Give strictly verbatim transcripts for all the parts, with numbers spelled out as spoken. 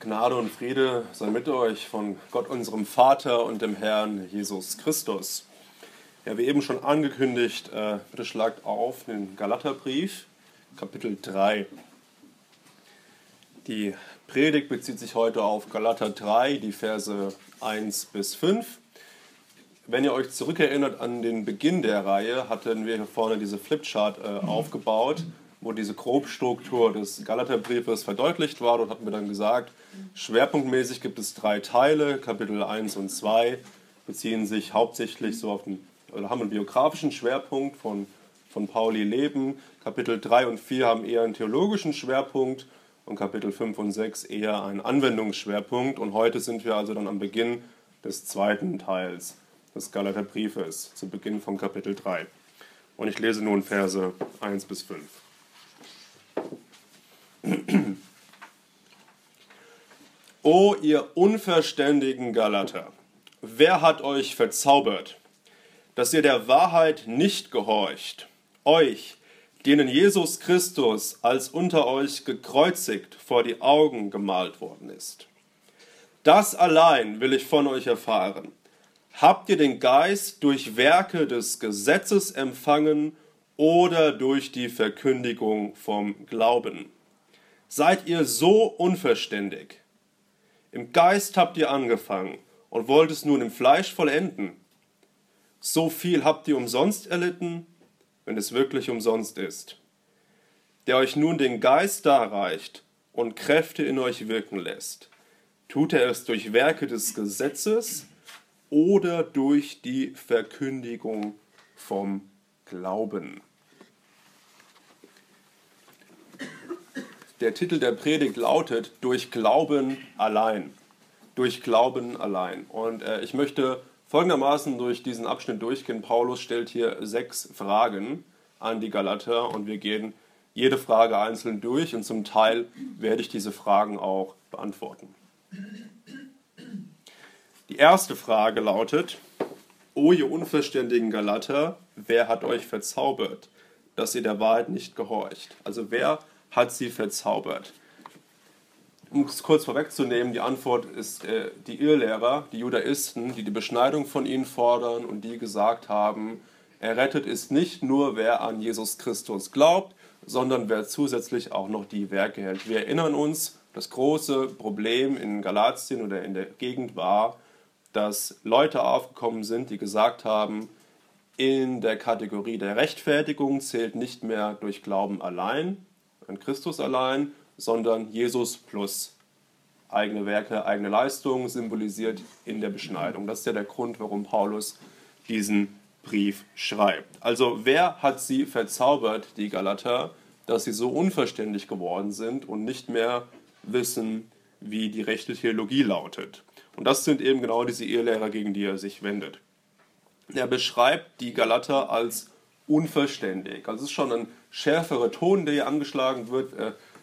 Gnade und Friede sei mit euch von Gott, unserem Vater und dem Herrn Jesus Christus. Ja, wie eben schon angekündigt, äh, bitte schlagt auf den Galaterbrief, Kapitel drei. Die Predigt bezieht sich heute auf Galater drei, die Verse eins bis fünf. Wenn ihr euch zurückerinnert an den Beginn der Reihe, hatten wir hier vorne diese Flipchart äh, aufgebaut, wo diese Grobstruktur des Galaterbriefes verdeutlicht war. Dort hatten wir dann gesagt, schwerpunktmäßig gibt es drei Teile. Kapitel eins und zwei beziehen sich hauptsächlich so auf den, oder haben einen biografischen Schwerpunkt von, von Pauli Leben. Kapitel drei und vier haben eher einen theologischen Schwerpunkt und Kapitel fünf und sechs eher einen Anwendungsschwerpunkt. Und heute sind wir also dann am Beginn des zweiten Teils des Galaterbriefes, zu Beginn von Kapitel drei. Und ich lese nun Verse eins bis fünf. O ihr unverständigen Galater, wer hat euch verzaubert, dass ihr der Wahrheit nicht gehorcht, euch, denen Jesus Christus als unter euch gekreuzigt vor die Augen gemalt worden ist? Das allein will ich von euch erfahren. Habt ihr den Geist durch Werke des Gesetzes empfangen oder durch die Verkündigung vom Glauben? Seid ihr so unverständig? Im Geist habt ihr angefangen und wollt es nun im Fleisch vollenden. So viel habt ihr umsonst erlitten, wenn es wirklich umsonst ist. Der euch nun den Geist darreicht und Kräfte in euch wirken lässt, tut er es durch Werke des Gesetzes oder durch die Verkündigung vom Glauben. Der Titel der Predigt lautet Durch Glauben allein. Durch Glauben allein. Und äh, ich möchte folgendermaßen durch diesen Abschnitt durchgehen. Paulus stellt hier sechs Fragen an die Galater und wir gehen jede Frage einzeln durch und zum Teil werde ich diese Fragen auch beantworten. Die erste Frage lautet: O ihr unverständigen Galater, wer hat euch verzaubert, dass ihr der Wahrheit nicht gehorcht? Also wer hat sie verzaubert? Um es kurz vorwegzunehmen, die Antwort ist äh, die Irrlehrer, die Judaisten, die die Beschneidung von ihnen fordern und die gesagt haben, errettet ist nicht nur, wer an Jesus Christus glaubt, sondern wer zusätzlich auch noch die Werke hält. Wir erinnern uns, das große Problem in Galatien oder in der Gegend war, dass Leute aufgekommen sind, die gesagt haben, in der Kategorie der Rechtfertigung zählt nicht mehr durch Glauben allein, an Christus allein, sondern Jesus plus eigene Werke, eigene Leistung, symbolisiert in der Beschneidung. Das ist ja der Grund, warum Paulus diesen Brief schreibt. Also wer hat sie verzaubert, die Galater, dass sie so unverständlich geworden sind und nicht mehr wissen, wie die rechte Theologie lautet? Und das sind eben genau diese Irrlehrer, gegen die er sich wendet. Er beschreibt die Galater als unverständig. Also es ist schon ein schärferer Ton, der hier angeschlagen wird.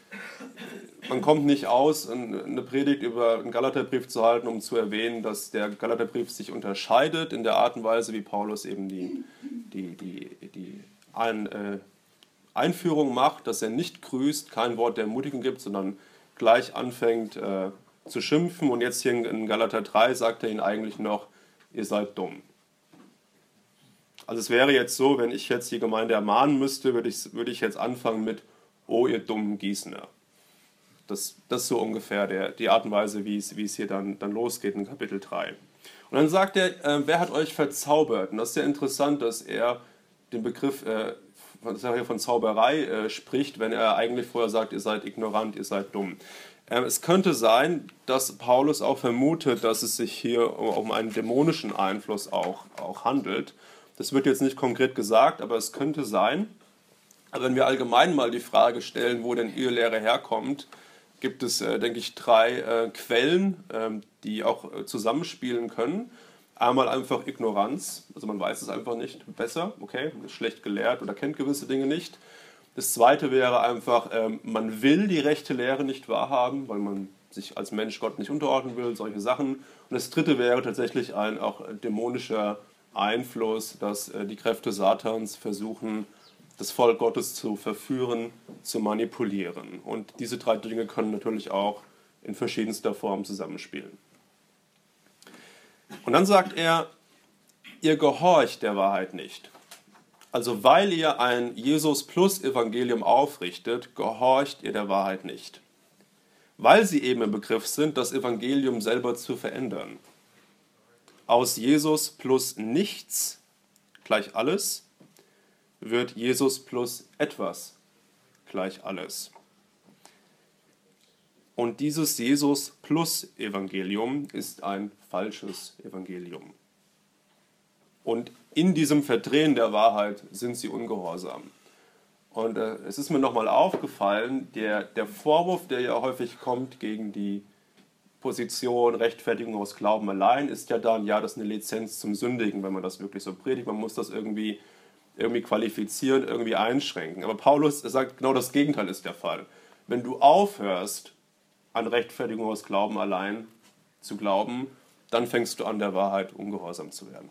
Man kommt nicht aus, eine Predigt über einen Galaterbrief zu halten, um zu erwähnen, dass der Galaterbrief sich unterscheidet in der Art und Weise, wie Paulus eben die, die, die, die ein, äh, Einführung macht, dass er nicht grüßt, kein Wort der Ermutigung gibt, sondern gleich anfängt äh, zu schimpfen. Und jetzt hier in Galater drei sagt er ihnen eigentlich noch, ihr seid dumm. Also es wäre jetzt so, wenn ich jetzt die Gemeinde ermahnen müsste, würde ich, würde ich jetzt anfangen mit, oh ihr dummen Gießener. Das, das ist so ungefähr der, die Art und Weise, wie es, wie es hier dann, dann losgeht in Kapitel drei. Und dann sagt er, äh, wer hat euch verzaubert? Und das ist sehr interessant, dass er den Begriff äh, dass er hier von Zauberei äh, spricht, wenn er eigentlich vorher sagt, ihr seid ignorant, ihr seid dumm. Ähm, es könnte sein, dass Paulus auch vermutet, dass es sich hier um einen dämonischen Einfluss auch, auch handelt. Das wird jetzt nicht konkret gesagt, aber es könnte sein. Aber wenn wir allgemein mal die Frage stellen, wo denn Irrlehre herkommt, gibt es, äh, denke ich, drei äh, Quellen, äh, die auch äh, zusammenspielen können. Einmal einfach Ignoranz, also man weiß es einfach nicht besser, okay, man ist schlecht gelehrt oder kennt gewisse Dinge nicht. Das zweite wäre einfach, ähm, man will die rechte Lehre nicht wahrhaben, weil man sich als Mensch Gott nicht unterordnen will, solche Sachen. Und das dritte wäre tatsächlich ein auch dämonischer Einfluss, dass äh, die Kräfte Satans versuchen, das Volk Gottes zu verführen, zu manipulieren. Und diese drei Dinge können natürlich auch in verschiedenster Form zusammenspielen. Und dann sagt er, ihr gehorcht der Wahrheit nicht. Also weil ihr ein Jesus-Plus-Evangelium aufrichtet, gehorcht ihr der Wahrheit nicht. Weil sie eben im Begriff sind, das Evangelium selber zu verändern. Aus Jesus plus nichts gleich alles wird Jesus plus etwas gleich alles. Und dieses Jesus plus Evangelium ist ein falsches Evangelium. Und in diesem Verdrehen der Wahrheit sind sie ungehorsam. Und äh, es ist mir nochmal aufgefallen, der, der Vorwurf, der ja häufig kommt gegen die Position Rechtfertigung aus Glauben allein, ist ja dann, ja, das ist eine Lizenz zum Sündigen, wenn man das wirklich so predigt. Man muss das irgendwie, irgendwie qualifizieren, irgendwie einschränken. Aber Paulus sagt, genau das Gegenteil ist der Fall. Wenn du aufhörst, an Rechtfertigung aus Glauben allein zu glauben, dann fängst du an, der Wahrheit ungehorsam zu werden.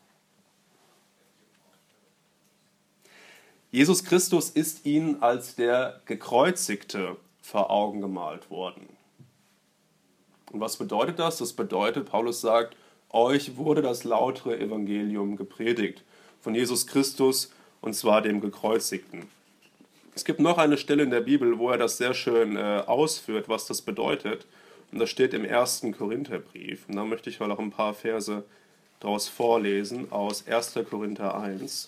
Jesus Christus ist ihnen als der Gekreuzigte vor Augen gemalt worden. Und was bedeutet das? Das bedeutet, Paulus sagt, euch wurde das lautere Evangelium gepredigt von Jesus Christus, und zwar dem Gekreuzigten. Es gibt noch eine Stelle in der Bibel, wo er das sehr schön äh, ausführt, was das bedeutet. Und das steht im ersten Korintherbrief. Und da möchte ich mal noch ein paar Verse daraus vorlesen, aus erster Korinther eins.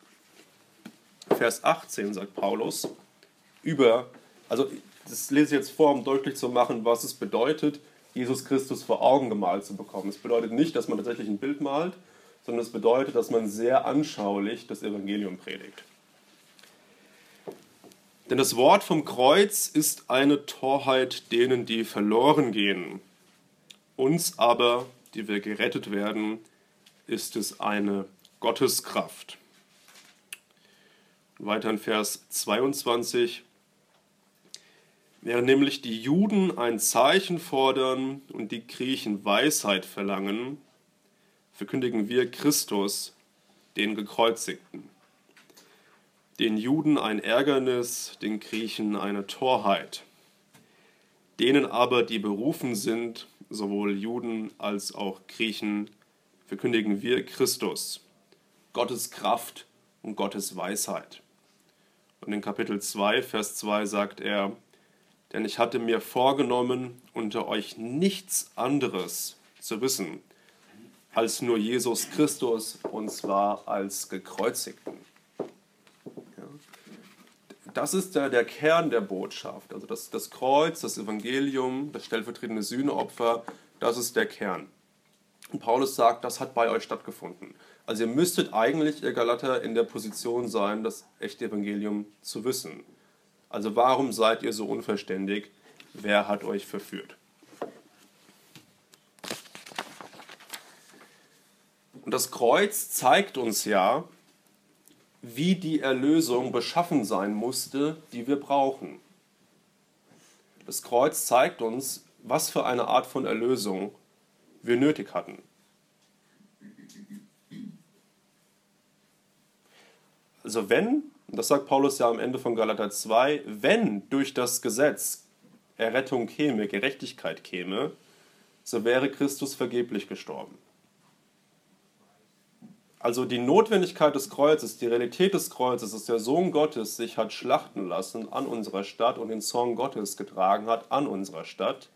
Vers achtzehn sagt Paulus über, also das lese ich jetzt vor, um deutlich zu machen, was es bedeutet, Jesus Christus vor Augen gemalt zu bekommen. Es bedeutet nicht, dass man tatsächlich ein Bild malt, sondern es bedeutet, dass man sehr anschaulich das Evangelium predigt. Denn das Wort vom Kreuz ist eine Torheit denen, die verloren gehen. Uns aber, die wir gerettet werden, ist es eine Gotteskraft. Weiter in Vers zweiundzwanzig. Während nämlich die Juden ein Zeichen fordern und die Griechen Weisheit verlangen, verkündigen wir Christus, den Gekreuzigten. Den Juden ein Ärgernis, den Griechen eine Torheit. Denen aber, die berufen sind, sowohl Juden als auch Griechen, verkündigen wir Christus, Gottes Kraft und Gottes Weisheit. Und in Kapitel zwei, Vers zwei sagt er, denn ich hatte mir vorgenommen, unter euch nichts anderes zu wissen, als nur Jesus Christus, und zwar als Gekreuzigten. Ja. Das ist der, der Kern der Botschaft. Also das, das Kreuz, das Evangelium, das stellvertretende Sühneopfer, das ist der Kern. Und Paulus sagt, das hat bei euch stattgefunden. Also ihr müsstet eigentlich, ihr Galater, in der Position sein, das echte Evangelium zu wissen. Also warum seid ihr so unverständig? Wer hat euch verführt? Und das Kreuz zeigt uns ja, wie die Erlösung beschaffen sein musste, die wir brauchen. Das Kreuz zeigt uns, was für eine Art von Erlösung wir nötig hatten. Also wenn, und das sagt Paulus ja am Ende von Galater zwei, wenn durch das Gesetz Errettung käme, Gerechtigkeit käme, so wäre Christus vergeblich gestorben. Also die Notwendigkeit des Kreuzes, die Realität des Kreuzes, dass der Sohn Gottes sich hat schlachten lassen an unserer Stadt und den Zorn Gottes getragen hat an unserer Stadt,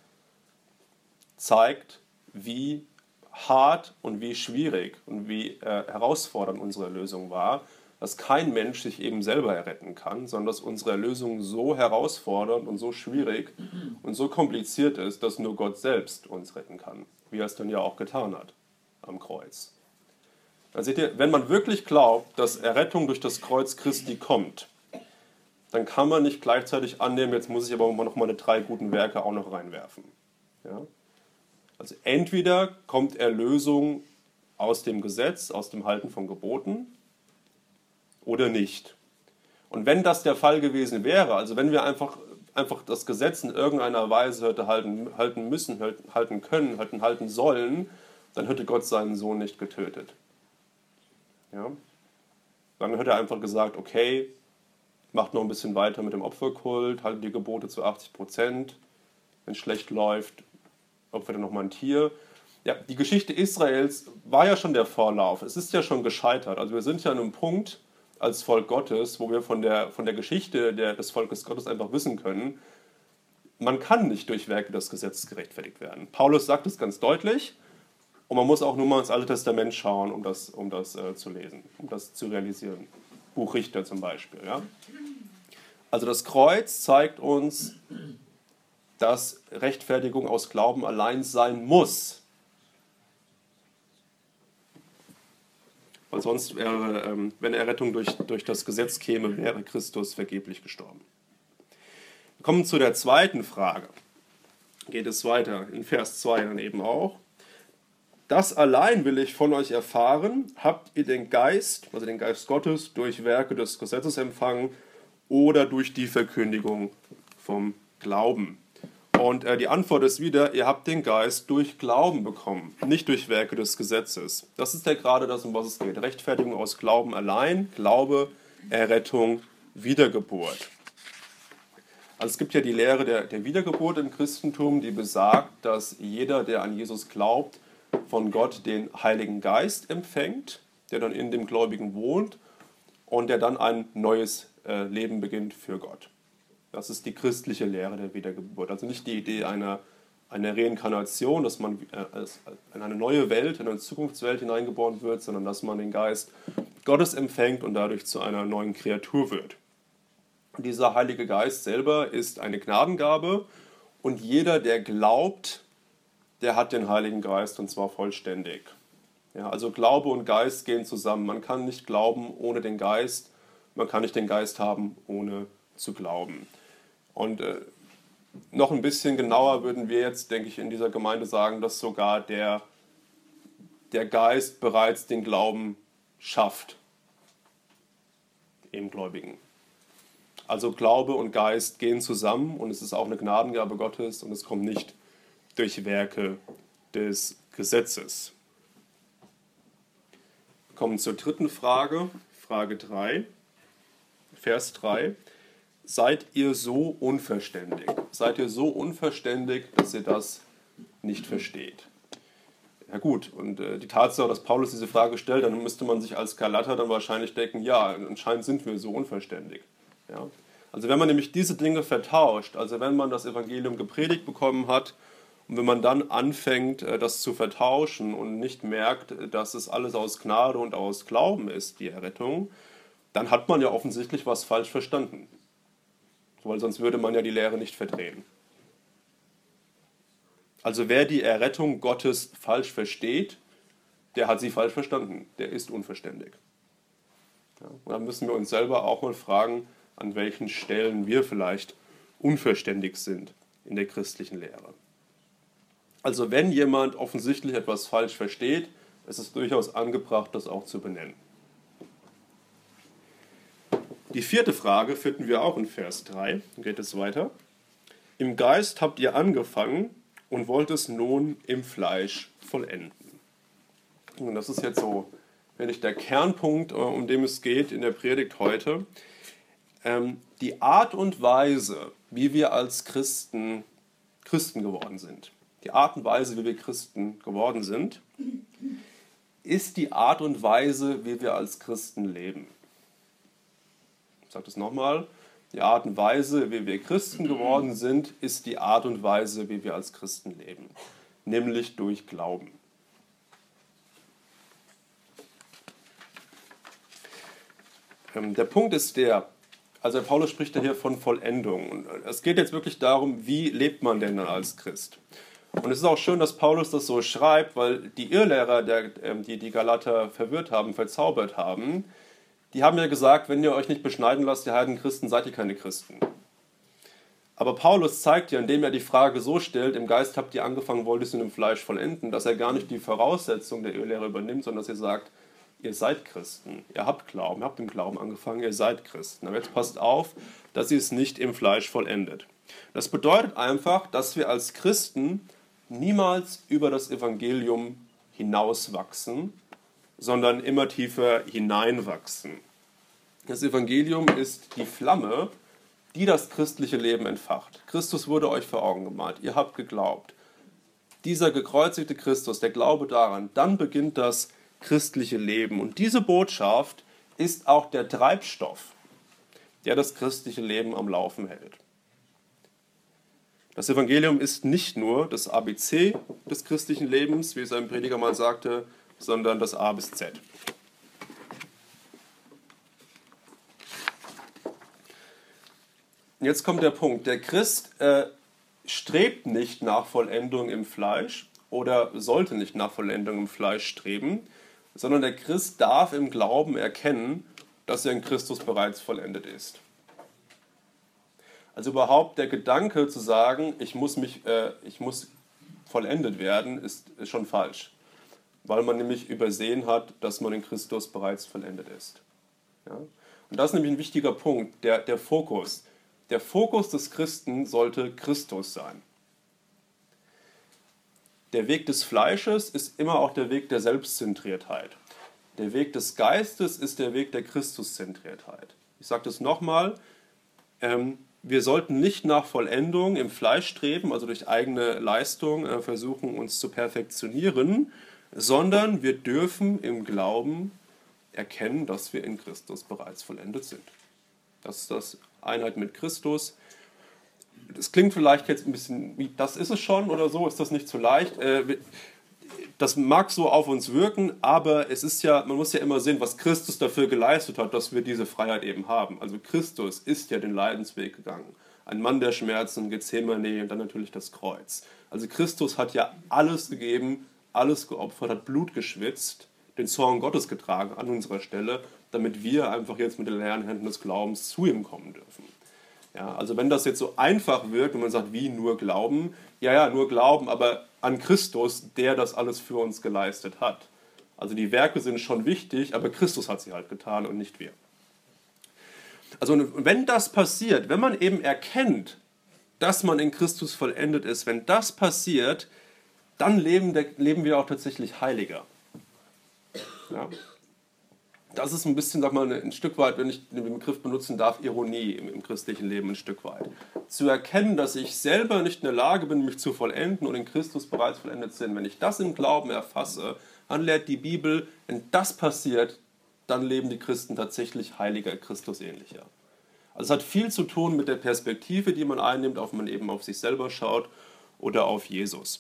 zeigt, wie hart und wie schwierig und wie äh, herausfordernd unsere Erlösung war, dass kein Mensch sich eben selber erretten kann, sondern dass unsere Erlösung so herausfordernd und so schwierig und so kompliziert ist, dass nur Gott selbst uns retten kann, wie er es dann ja auch getan hat am Kreuz. Dann seht ihr, wenn man wirklich glaubt, dass Errettung durch das Kreuz Christi kommt, dann kann man nicht gleichzeitig annehmen, jetzt muss ich aber noch meine drei guten Werke auch noch reinwerfen. Ja? Also entweder kommt Erlösung aus dem Gesetz, aus dem Halten von Geboten, oder nicht. Und wenn das der Fall gewesen wäre, also wenn wir einfach, einfach das Gesetz in irgendeiner Weise hätte halten, halten müssen, halten können, hätten halten sollen, dann hätte Gott seinen Sohn nicht getötet. Ja? Dann hätte er einfach gesagt, okay, macht noch ein bisschen weiter mit dem Opferkult, haltet die Gebote zu achtzig Prozent, wenn es schlecht läuft, opfert er nochmal ein Tier. Ja, die Geschichte Israels war ja schon der Vorlauf. Es ist ja schon gescheitert. Also wir sind ja an einem Punkt als Volk Gottes, wo wir von der, von der Geschichte der, des Volkes Gottes einfach wissen können, man kann nicht durch Werke des Gesetzes gerechtfertigt werden. Paulus sagt es ganz deutlich und man muss auch nur mal ins Alte Testament schauen, um das, um das äh, zu lesen, um das zu realisieren. Buch Richter zum Beispiel. Ja? Also das Kreuz zeigt uns, dass Rechtfertigung aus Glauben allein sein muss. Weil sonst wäre, ähm, wenn Errettung durch, durch das Gesetz käme, wäre Christus vergeblich gestorben. Wir kommen zu der zweiten Frage. Geht es weiter, in Vers zwei dann eben auch. Das allein will ich von euch erfahren, habt ihr den Geist, also den Geist Gottes, durch Werke des Gesetzes empfangen oder durch die Verkündigung vom Glauben? Und äh, die Antwort ist wieder, ihr habt den Geist durch Glauben bekommen, nicht durch Werke des Gesetzes. Das ist ja gerade das, um was es geht. Rechtfertigung aus Glauben allein, Glaube, Errettung, Wiedergeburt. Also es gibt ja die Lehre der, der Wiedergeburt im Christentum, die besagt, dass jeder, der an Jesus glaubt, von Gott den Heiligen Geist empfängt, der dann in dem Gläubigen wohnt und der dann ein neues äh, Leben beginnt für Gott. Das ist die christliche Lehre der Wiedergeburt. Also nicht die Idee einer, einer Reinkarnation, dass man in eine neue Welt, in eine Zukunftswelt hineingeboren wird, sondern dass man den Geist Gottes empfängt und dadurch zu einer neuen Kreatur wird. Und dieser Heilige Geist selber ist eine Gnadengabe und jeder, der glaubt, der hat den Heiligen Geist und zwar vollständig. Ja, also Glaube und Geist gehen zusammen. Man kann nicht glauben ohne den Geist, man kann nicht den Geist haben ohne zu glauben. Und äh, noch ein bisschen genauer würden wir jetzt, denke ich, in dieser Gemeinde sagen, dass sogar der, der Geist bereits den Glauben schafft im Gläubigen. Also Glaube und Geist gehen zusammen und es ist auch eine Gnadengabe Gottes und es kommt nicht durch Werke des Gesetzes. Wir kommen zur dritten Frage, Frage drei, Vers drei. Seid ihr so unverständig? Seid ihr so unverständig, dass ihr das nicht versteht? Ja gut, und äh, die Tatsache, dass Paulus diese Frage stellt, dann müsste man sich als Galater dann wahrscheinlich denken, ja, anscheinend sind wir so unverständig. Ja? Also wenn man nämlich diese Dinge vertauscht, also wenn man das Evangelium gepredigt bekommen hat und wenn man dann anfängt, äh, das zu vertauschen und nicht merkt, dass es alles aus Gnade und aus Glauben ist, die Errettung, dann hat man ja offensichtlich was falsch verstanden. Weil sonst würde man ja die Lehre nicht verdrehen. Also wer die Errettung Gottes falsch versteht, der hat sie falsch verstanden. Der ist unverständig. Ja, und dann müssen wir uns selber auch mal fragen, an welchen Stellen wir vielleicht unverständig sind in der christlichen Lehre. Also wenn jemand offensichtlich etwas falsch versteht, ist es durchaus angebracht, das auch zu benennen. Die vierte Frage finden wir auch in Vers drei. Dann geht es weiter. Im Geist habt ihr angefangen und wollt es nun im Fleisch vollenden. Und das ist jetzt so, wenn nicht der Kernpunkt, um den es geht in der Predigt heute. Die Art und Weise, wie wir als Christen Christen geworden sind, die Art und Weise, wie wir Christen geworden sind, ist die Art und Weise, wie wir als Christen leben. Ich sage das nochmal, die Art und Weise, wie wir Christen geworden sind, ist die Art und Weise, wie wir als Christen leben, nämlich durch Glauben. Der Punkt ist der, also Paulus spricht ja hier von Vollendung. Und es geht jetzt wirklich darum, wie lebt man denn als Christ? Und es ist auch schön, dass Paulus das so schreibt, weil die Irrlehrer, der, die die Galater verwirrt haben, verzaubert haben, die haben ja gesagt, wenn ihr euch nicht beschneiden lasst, ihr Heidenchristen, seid ihr keine Christen. Aber Paulus zeigt ja, indem er die Frage so stellt, im Geist habt ihr angefangen, wollt ihr es in dem Fleisch vollenden, dass er gar nicht die Voraussetzung der Irrlehre übernimmt, sondern dass er sagt, ihr seid Christen, ihr habt Glauben, ihr habt im Glauben angefangen, ihr seid Christen. Aber jetzt passt auf, dass ihr es nicht im Fleisch vollendet. Das bedeutet einfach, dass wir als Christen niemals über das Evangelium hinauswachsen, sondern immer tiefer hineinwachsen. Das Evangelium ist die Flamme, die das christliche Leben entfacht. Christus wurde euch vor Augen gemalt, ihr habt geglaubt. Dieser gekreuzigte Christus, der Glaube daran, dann beginnt das christliche Leben. Und diese Botschaft ist auch der Treibstoff, der das christliche Leben am Laufen hält. Das Evangelium ist nicht nur das A B C des christlichen Lebens, wie es ein Prediger mal sagte, sondern das A bis Z. Jetzt kommt der Punkt. Der Christ äh, strebt nicht nach Vollendung im Fleisch oder sollte nicht nach Vollendung im Fleisch streben, sondern der Christ darf im Glauben erkennen, dass er in Christus bereits vollendet ist. Also überhaupt der Gedanke zu sagen, ich muss, mich, äh, ich muss vollendet werden, ist, ist schon falsch. Weil man nämlich übersehen hat, dass man in Christus bereits vollendet ist. Ja? Und das ist nämlich ein wichtiger Punkt, der, der Fokus. Der Fokus des Christen sollte Christus sein. Der Weg des Fleisches ist immer auch der Weg der Selbstzentriertheit. Der Weg des Geistes ist der Weg der Christuszentriertheit. Ich sage das nochmal, ähm, wir sollten nicht nach Vollendung im Fleisch streben, also durch eigene Leistung äh, versuchen, uns zu perfektionieren, sondern wir dürfen im Glauben erkennen, dass wir in Christus bereits vollendet sind. Das ist das Einheit mit Christus. Das klingt vielleicht jetzt ein bisschen wie, das ist es schon oder so, ist das nicht zu leicht. Äh, Das mag so auf uns wirken, aber es ist ja, man muss ja immer sehen, was Christus dafür geleistet hat, dass wir diese Freiheit eben haben. Also Christus ist ja den Leidensweg gegangen. Ein Mann der Schmerzen, Gethsemane und dann natürlich das Kreuz. Also Christus hat ja alles gegeben, alles geopfert, hat Blut geschwitzt, den Zorn Gottes getragen an unserer Stelle, damit wir einfach jetzt mit den leeren Händen des Glaubens zu ihm kommen dürfen. Ja, also wenn das jetzt so einfach wirkt und man sagt, wie nur Glauben, ja, ja, nur Glauben, aber an Christus, der das alles für uns geleistet hat. Also die Werke sind schon wichtig, aber Christus hat sie halt getan und nicht wir. Also wenn das passiert, wenn man eben erkennt, dass man in Christus vollendet ist, wenn das passiert, dann leben, leben wir auch tatsächlich heiliger. Ja. Das ist ein bisschen, sag mal, ein Stück weit, wenn ich den Begriff benutzen darf, Ironie im, im christlichen Leben ein Stück weit. Zu erkennen, dass ich selber nicht in der Lage bin, mich zu vollenden und in Christus bereits vollendet bin. Wenn ich das im Glauben erfasse, dann lehrt die Bibel, wenn das passiert, dann leben die Christen tatsächlich heiliger, Christusähnlicher. Also es hat viel zu tun mit der Perspektive, die man einnimmt, ob man eben auf sich selber schaut oder auf Jesus.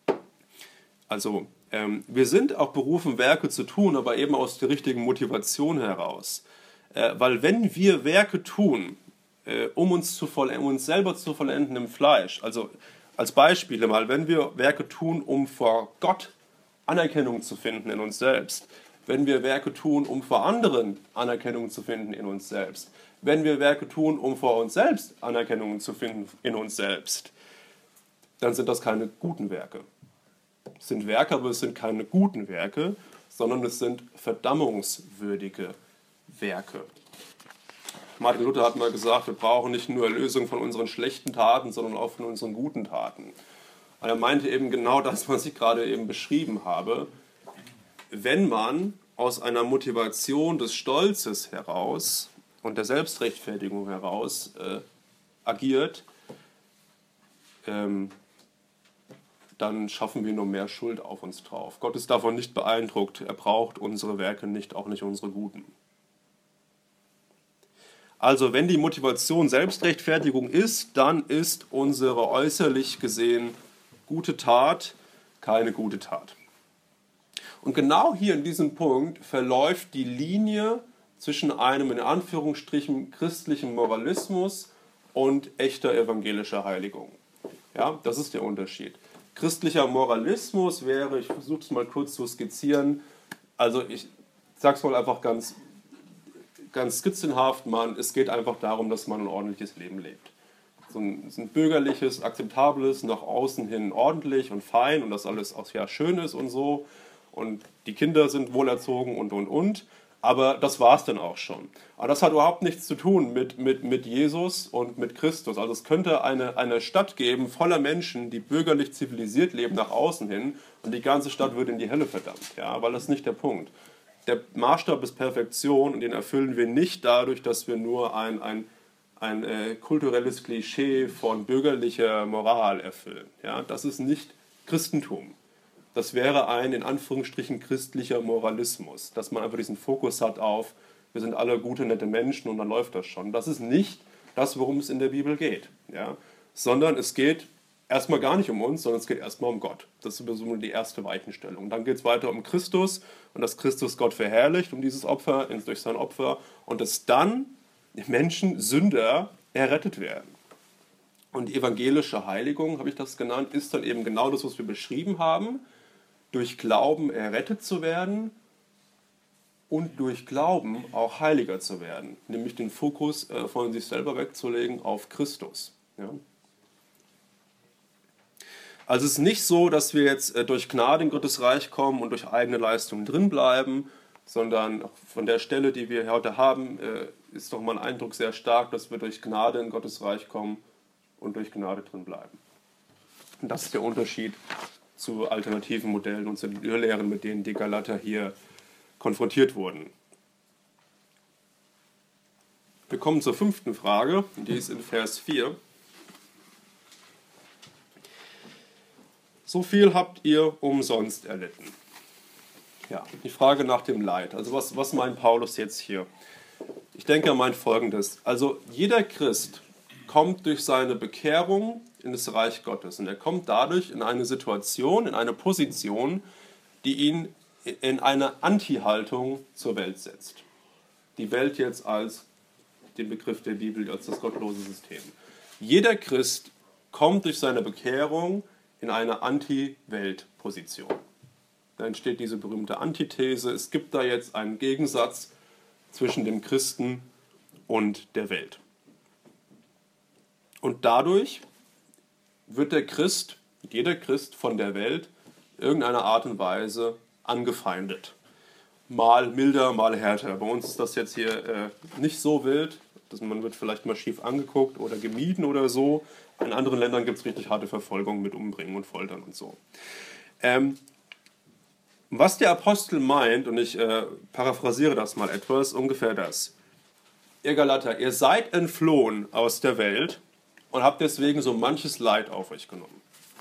Also ähm, wir sind auch berufen, Werke zu tun, aber eben aus der richtigen Motivation heraus. Äh, weil wenn wir Werke tun, äh, um uns, zu um uns selber zu vollenden im Fleisch, also als Beispiele mal, wenn wir Werke tun, um vor Gott Anerkennung zu finden in uns selbst, wenn wir Werke tun, um vor anderen Anerkennung zu finden in uns selbst, wenn wir Werke tun, um vor uns selbst Anerkennung zu finden in uns selbst, dann sind das keine guten Werke. Es sind Werke, aber es sind keine guten Werke, sondern es sind verdammungswürdige Werke. Martin Luther hat mal gesagt, wir brauchen nicht nur Erlösung von unseren schlechten Taten, sondern auch von unseren guten Taten. Und er meinte eben genau das, was ich gerade eben beschrieben habe. Wenn man aus einer Motivation des Stolzes heraus und der Selbstrechtfertigung heraus äh, agiert, ähm, dann schaffen wir nur mehr Schuld auf uns drauf. Gott ist davon nicht beeindruckt. Er braucht unsere Werke nicht, auch nicht unsere guten. Also wenn die Motivation Selbstrechtfertigung ist, dann ist unsere äußerlich gesehen gute Tat keine gute Tat. Und genau hier in diesem Punkt verläuft die Linie zwischen einem in Anführungsstrichen christlichen Moralismus und echter evangelischer Heiligung. Ja, das ist der Unterschied. Christlicher Moralismus wäre, ich versuche es mal kurz zu skizzieren, also ich sage es mal einfach ganz, ganz skizzenhaft, man, es geht einfach darum, dass man ein ordentliches Leben lebt. So ein, so ein bürgerliches, akzeptables, nach außen hin ordentlich und fein und dass alles auch ja schön ist und so und die Kinder sind wohlerzogen und und und. Aber das war es dann auch schon. Aber das hat überhaupt nichts zu tun mit, mit, mit Jesus und mit Christus. Also es könnte eine, eine Stadt geben voller Menschen, die bürgerlich zivilisiert leben nach außen hin und die ganze Stadt würde in die Hölle verdammt. Ja, weil das ist nicht der Punkt. Der Maßstab ist Perfektion und den erfüllen wir nicht dadurch, dass wir nur ein, ein, ein äh, kulturelles Klischee von bürgerlicher Moral erfüllen. Ja? Das ist nicht Christentum. Das wäre ein in Anführungsstrichen christlicher Moralismus, dass man einfach diesen Fokus hat auf, wir sind alle gute, nette Menschen und dann läuft das schon. Das ist nicht das, worum es in der Bibel geht. Ja? Sondern es geht erstmal gar nicht um uns, sondern es geht erstmal um Gott. Das ist so die erste Weichenstellung. Dann geht es weiter um Christus und dass Christus Gott verherrlicht um dieses Opfer, durch sein Opfer, und dass dann die Menschen, Sünder, errettet werden. Und die evangelische Heiligung, habe ich das genannt, ist dann eben genau das, was wir beschrieben haben, durch Glauben errettet zu werden und durch Glauben auch heiliger zu werden, nämlich den Fokus äh, von sich selber wegzulegen auf Christus. Ja? Also es ist nicht so, dass wir jetzt äh, durch Gnade in Gottes Reich kommen und durch eigene Leistungen drinbleiben, sondern von der Stelle, die wir heute haben, äh, ist doch mein Eindruck sehr stark, dass wir durch Gnade in Gottes Reich kommen und durch Gnade drinbleiben. Und das ist der Unterschied zu alternativen Modellen und zu den Irrlehren, mit denen die Galater hier konfrontiert wurden. Wir kommen zur fünften Frage, die ist in Vers vier. So viel habt ihr umsonst erlitten. Ja, die Frage nach dem Leid. Also was, was meint Paulus jetzt hier? Ich denke, er meint Folgendes. Also jeder Christ kommt durch seine Bekehrung in das Reich Gottes. Und er kommt dadurch in eine Situation, in eine Position, die ihn in eine Anti-Haltung zur Welt setzt. Die Welt jetzt als den Begriff der Bibel, als das gottlose System. Jeder Christ kommt durch seine Bekehrung in eine Anti-Welt-Position. Da entsteht diese berühmte Antithese. Es gibt da jetzt einen Gegensatz zwischen dem Christen und der Welt. Und dadurch wird der Christ, jeder Christ von der Welt, in irgendeiner Art und Weise angefeindet. Mal milder, mal härter. Bei uns ist das jetzt hier äh, nicht so wild. Das, man wird vielleicht mal schief angeguckt oder gemieden oder so. In anderen Ländern gibt es richtig harte Verfolgung mit Umbringen und Foltern und so. Ähm, was der Apostel meint, und ich äh, paraphrasiere das mal etwas, ungefähr das. Ihr Galater, ihr seid entflohen aus der Welt und habt deswegen so manches Leid auf euch genommen.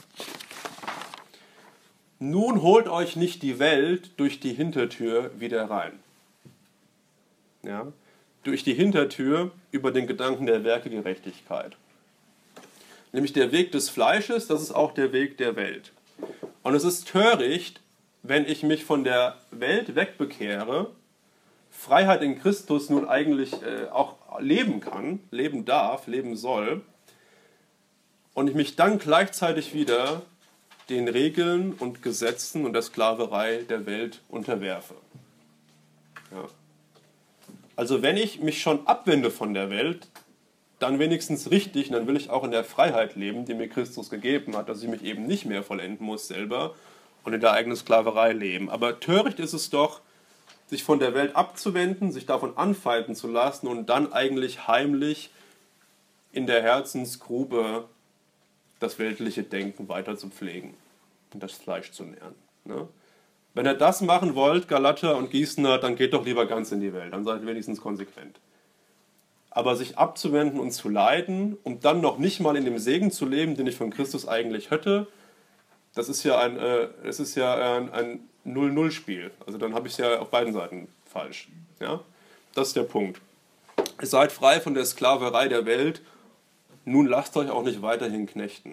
Nun holt euch nicht die Welt durch die Hintertür wieder rein. Ja? Durch die Hintertür über den Gedanken der Werkegerechtigkeit. Nämlich der Weg des Fleisches, das ist auch der Weg der Welt. Und es ist töricht, wenn ich mich von der Welt wegbekehre, Freiheit in Christus nun eigentlich äh, auch leben kann, leben darf, leben soll, und ich mich dann gleichzeitig wieder den Regeln und Gesetzen und der Sklaverei der Welt unterwerfe. Ja. Also wenn ich mich schon abwende von der Welt, dann wenigstens richtig, und dann will ich auch in der Freiheit leben, die mir Christus gegeben hat, dass ich mich eben nicht mehr vollenden muss selber und in der eigenen Sklaverei leben. Aber töricht ist es doch, sich von der Welt abzuwenden, sich davon anfeinden zu lassen und dann eigentlich heimlich in der Herzensgrube das weltliche Denken weiter zu pflegen und das Fleisch zu nähren. Ne? Wenn ihr das machen wollt, Galater und Gießener, dann geht doch lieber ganz in die Welt, dann seid wenigstens konsequent. Aber sich abzuwenden und zu leiden, um dann noch nicht mal in dem Segen zu leben, den ich von Christus eigentlich hätte, das ist ja ein, äh, das ist ja ein, ein null null Spiel. Also dann habe ich es ja auf beiden Seiten falsch. Ja? Das ist der Punkt. Ihr seid frei von der Sklaverei der Welt, nun lasst euch auch nicht weiterhin knechten.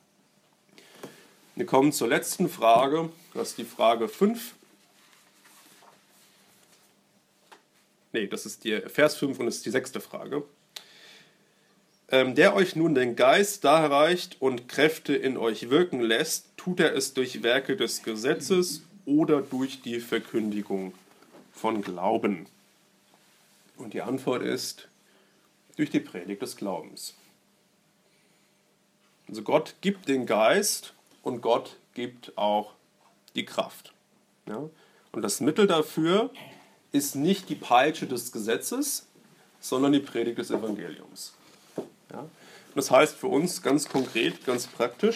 Wir kommen zur letzten Frage, das ist die Frage fünf. Nee, das ist die Vers fünf und das ist die sechste Frage. Ähm, der euch nun den Geist darreicht und Kräfte in euch wirken lässt, tut er es durch Werke des Gesetzes oder durch die Verkündigung von Glauben? Und die Antwort ist, durch die Predigt des Glaubens. Also Gott gibt den Geist und Gott gibt auch die Kraft. Ja? Und das Mittel dafür ist nicht die Peitsche des Gesetzes, sondern die Predigt des Evangeliums. Ja? Das heißt für uns ganz konkret, ganz praktisch,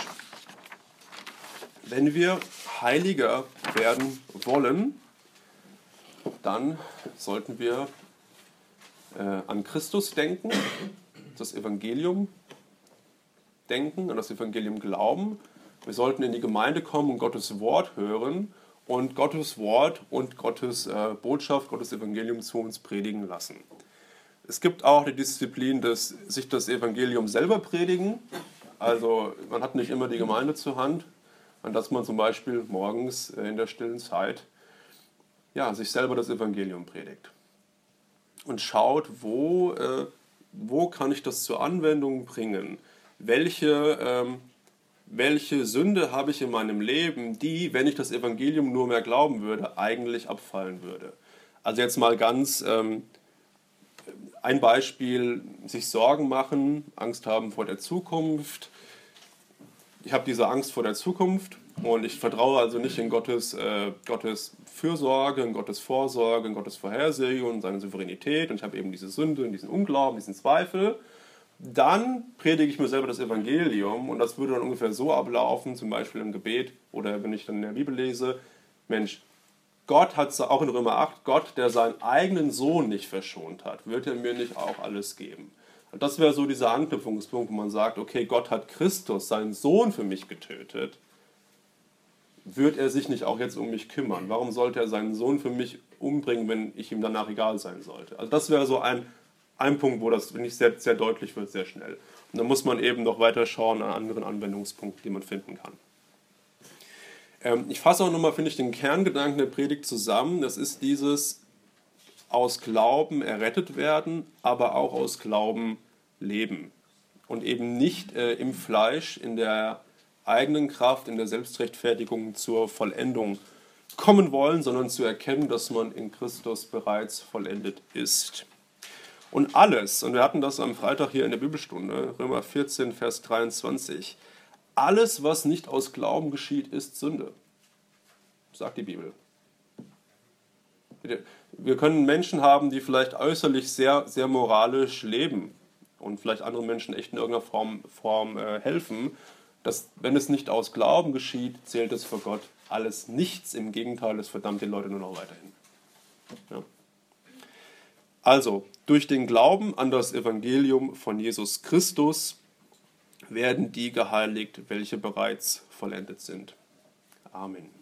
wenn wir heiliger werden wollen, dann sollten wir äh, an Christus denken das Evangelium denken, an das Evangelium glauben. Wir sollten in die Gemeinde kommen und Gottes Wort hören und Gottes Wort und Gottes äh, Botschaft, Gottes Evangelium zu uns predigen lassen. Es gibt auch die Disziplin des sich das Evangelium selber predigen. Also man hat nicht immer die Gemeinde zur Hand, an dass man zum Beispiel morgens in der stillen Zeit ja, sich selber das Evangelium predigt. Und schaut, wo, äh, wo kann ich das zur Anwendung bringen? Welche, ähm, welche Sünde habe ich in meinem Leben, die, wenn ich das Evangelium nur mehr glauben würde, eigentlich abfallen würde? Also jetzt mal ganz ähm, ein Beispiel, sich Sorgen machen, Angst haben vor der Zukunft. Ich habe diese Angst vor der Zukunft und ich vertraue also nicht in Gottes, äh, Gottes Fürsorge, in Gottes Vorsorge, in Gottes Vorhersehung und seine Souveränität und ich habe eben diese Sünde, diesen Unglauben, diesen Zweifel. Dann predige ich mir selber das Evangelium und das würde dann ungefähr so ablaufen, zum Beispiel im Gebet oder wenn ich dann in der Bibel lese, Mensch, Gott hat es auch in Römer acht, Gott, der seinen eigenen Sohn nicht verschont hat, wird er mir nicht auch alles geben? Und das wäre so dieser Anknüpfungspunkt, wo man sagt, okay, Gott hat Christus, seinen Sohn für mich getötet, wird er sich nicht auch jetzt um mich kümmern? Warum sollte er seinen Sohn für mich umbringen, wenn ich ihm danach egal sein sollte? Also das wäre so ein, ein Punkt, wo das, finde ich, sehr, sehr deutlich wird, sehr schnell. Und dann muss man eben noch weiter schauen an anderen Anwendungspunkten, die man finden kann. Ähm, ich fasse auch nochmal, finde ich, den Kerngedanken der Predigt zusammen. Das ist dieses aus Glauben errettet werden, aber auch aus Glauben leben. Und eben nicht äh, im Fleisch, in der eigenen Kraft, in der Selbstrechtfertigung zur Vollendung kommen wollen, sondern zu erkennen, dass man in Christus bereits vollendet ist. Und alles, und wir hatten das am Freitag hier in der Bibelstunde, Römer vierzehn, Vers dreiundzwanzig, alles, was nicht aus Glauben geschieht, ist Sünde, sagt die Bibel. Wir können Menschen haben, die vielleicht äußerlich sehr, sehr moralisch leben und vielleicht anderen Menschen echt in irgendeiner Form, Form äh, helfen. Dass, wenn es nicht aus Glauben geschieht, zählt es für Gott alles nichts. Im Gegenteil, es verdammt die Leute nur noch weiterhin. Ja. Also, durch den Glauben an das Evangelium von Jesus Christus werden die geheiligt, welche bereits vollendet sind. Amen.